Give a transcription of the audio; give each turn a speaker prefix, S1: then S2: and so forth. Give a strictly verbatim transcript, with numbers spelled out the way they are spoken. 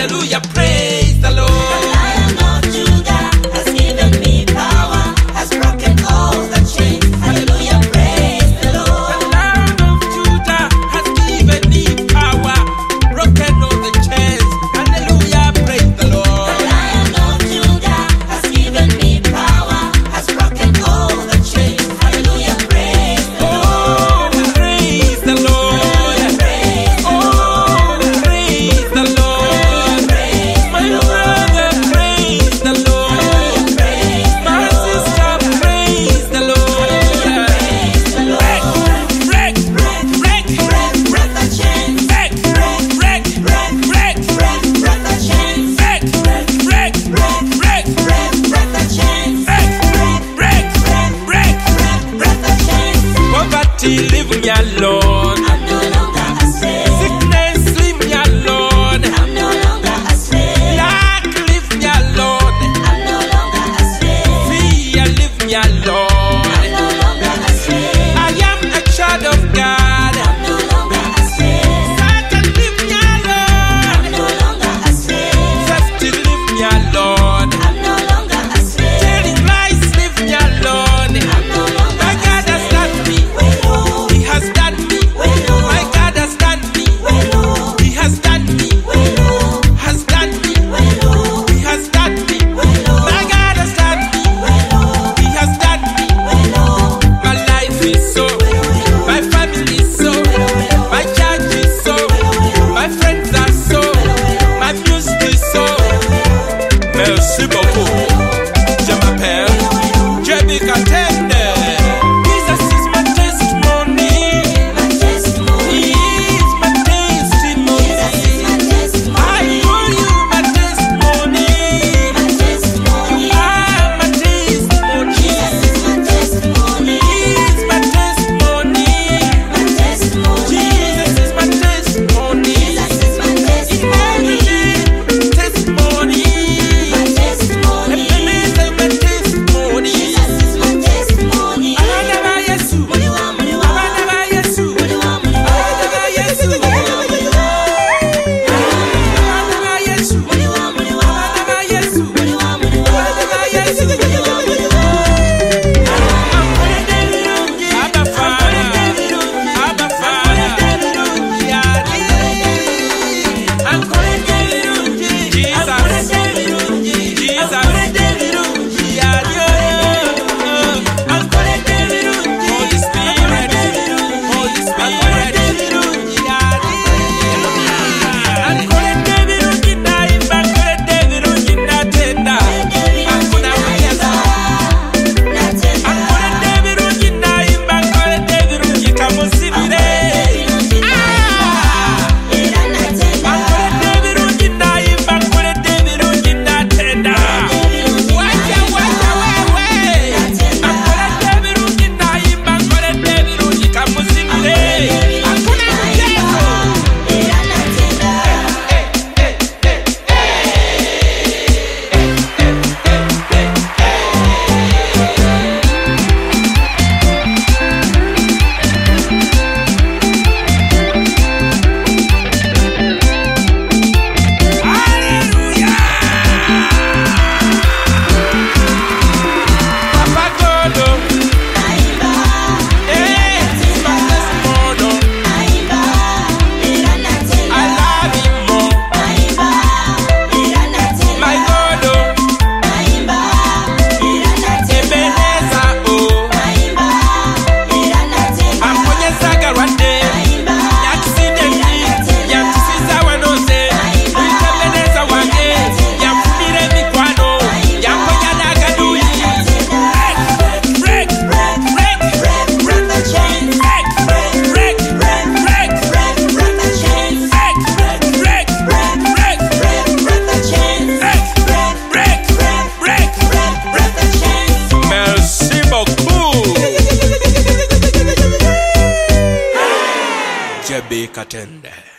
S1: Hallelujah, praise the Lord.
S2: The Lion of Judah has given me power, has broken all the chains. Hallelujah, praise the Lord.
S1: The Lion of Judah has given me power, broken all the chains. Hallelujah, praise the Lord.
S2: The Lion of Judah has given me power, has broken all the chains. Hallelujah, praise the Lord.
S1: Oh, praise the Lord. Oh, praise the Lord. My brother, praise the Lord. My sister, praise the Lord. Break, break, break, break,
S2: Break the chains.
S1: break, break, break, break,
S2: Break the chains.
S1: break, break, break, break,
S2: Break, break the chains.
S1: break, break, break.
S2: Break the chains.
S1: Poverty, leave me alone.
S2: I'm no longer a slave.
S1: Sickness, leave me alone.
S2: I'm no longer a slave.
S1: Lack, leave me alone.
S2: I'm no longer a slave.
S1: Fear, leave me alone.
S2: I'm no longer a slave.
S1: I am a child of God.
S2: I'm no longer a slave.
S1: Satan, leave me alone.
S2: I'm no longer a slave.
S1: Safety, leave me alone.
S2: I'm no longer a slave.
S1: Telling lies, leave me alone.
S2: I'm no longer
S1: My
S2: a
S1: God has
S2: slave.
S1: done me.
S2: Wait, oh,
S1: He has done me.
S2: wait, oh,
S1: My God has done me.
S2: wait, oh,
S1: He has done me.
S2: wait, oh,
S1: Has done me.
S2: wait, oh,
S1: He has done me.
S2: wait, oh,
S1: My God has done me.
S2: wait, oh,
S1: He has done me.
S2: wait, oh,
S1: My life is so. My family is so. My church is so. My friends are so. My music is so. Merci beaucoup. Je m'appelle J B Katende. Jesus is my testimony.
S2: my testimony.
S1: He is my testimony.
S2: Jesus is my
S1: I
S2: testimony.
S1: call you my testimony.
S2: My testimony.
S1: You are my testimony.
S2: Jesus is my testimony.
S1: He is my testimony.
S2: My testimony.
S1: Jesus is my testimony.
S2: Jesus is my testimony.
S1: Testimony.
S2: My testimony.
S1: Ebenezer, my testimony.
S2: Jesus is my testimony.
S1: Abana ba Yesu.
S2: Muliwa, muliwa,
S1: Abana ba Yesu.
S2: muliwa, muliwa,
S1: Abana ba Yesu.
S2: muliwa, muliwa,
S1: Abana ba Yesu.
S2: muliwa, muliwa,
S1: Abana ba Yesu.
S2: muliwa, muliwa,
S1: Abana ba Yesu.
S2: muliwa, muliwa.
S1: Abba Father. Abba Father. Yari. Jesus. Jesus. Yari. Holy Spirit. Holy Spirit. Yari. Ankorete birungi naimba, ankorete birungi natenda. Hakuna kujaza. Ankorete birungi naimba, ankorete birungi kamusibire. Ankorete birungi naimba, ankorete birungi natenda. Wacha, wacha, wewe. Ankorete birungi naimba, ankorete birungi kamusibire. Hakuna kujaza. Hallelujah. Papa God, eh, my testimony. I love him more. My God, Ebenezer, oh, amponyezaga lwadde. Yakisidenti, yankisiza wanose. Ebenezer wange, yanfunira emikwano. Yamponya n'akaduyi. Break, break, break, break, break, break, break, break, break, break, break, break, break, break, break. Merci beaucoup. J B Katende.